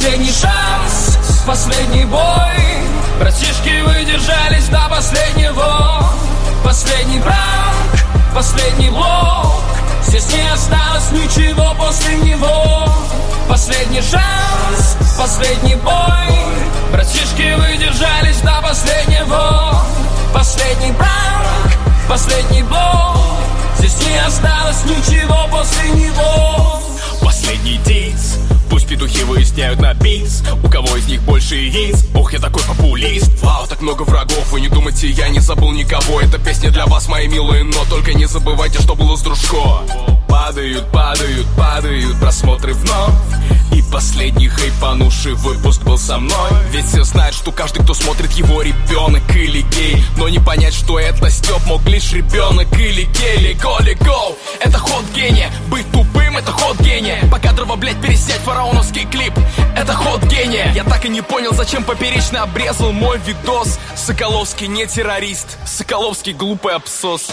Последний шанс, последний бой. Братишки выдержались до последнего. Последний пранк, последний блок. Здесь не осталось ничего после него. Последний шанс, последний бой. Братишки выдержались до последнего. Последний пранк, последний блок. Здесь не осталось ничего после него. Последний диз. Пусть петухи выясняют на бис, у кого из них больше яиц. Ох, я такой популист. Вау, так много врагов. Вы не думайте, я не забыл никого. Эта песня для вас, мои милые, но только не забывайте, что было с Дружко. Падают, падают, падают просмотры вновь. И последний хайпанувший выпуск был со мной. Ведь все знают, что каждый, кто смотрит его, ребенок или гей. Но не понять, что это Степ мог лишь ребенок или гей. Лего, это ход гения. Быть тупым, это ход гения. Покадрово, блять, переснять фараоновский клип. Это ход гения. Я так и не понял, зачем поперечно обрезал мой видос. Соколовский не террорист, Соколовский глупый абсос.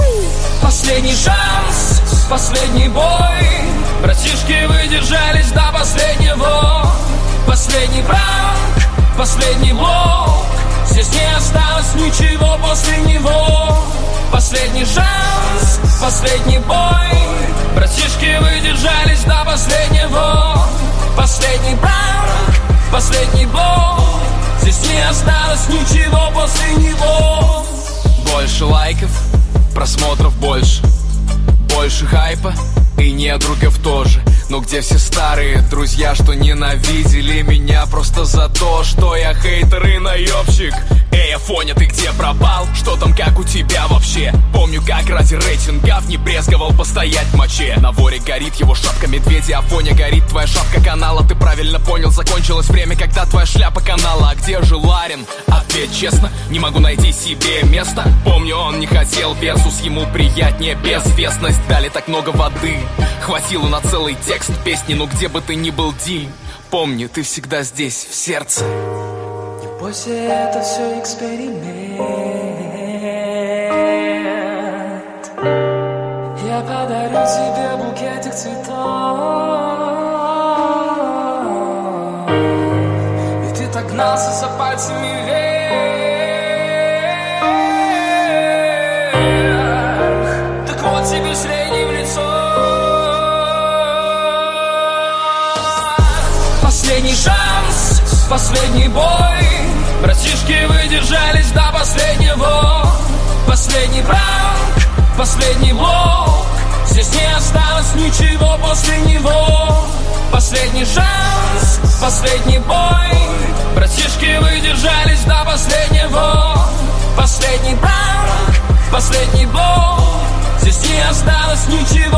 Последний шанс, последний бой. Братишки выдержались до последнего. Последний пранк, последний блок. Здесь не осталось ничего после него. Последний шанс, последний бой. Братишки выдержались до последнего. Последний пранк, последний блок. Здесь не осталось ничего после него. Больше лайков, просмотров больше. Больше хайпа и недругов тоже. Но где все старые друзья, что ненавидели меня просто за то, что я хейтер и наебщик? Эй, Афоня, ты где пропал? Что там, как у тебя вообще? Помню, как ради рейтингов не брезговал постоять в моче. На воре горит его шапка медведя, Афоня горит твоя шапка канала. Ты правильно понял, закончилось время, когда твоя шляпа канала. А где же Ларин? Ответ честно, не могу найти себе место. Помню, он не хотел версус, ему приятнее безвестность. Дали так много воды, хватило на целый текст песни. Но где бы ты ни был, Дим, помни, ты всегда здесь, в сердце. Не бойся, это все эксперимент. Я подарю тебе букетик цветов. И ты так гнался за пальцами вверх. Так вот тебе средний в лицо. Последний шанс, последний бой. Братишки выдержались до последнего. Последний пранк, последний блок. Здесь не осталось ничего после него. Последний шанс, последний бой. Братишки выдержались до последнего. Последний пранк, последний блок. Здесь не осталось ничего.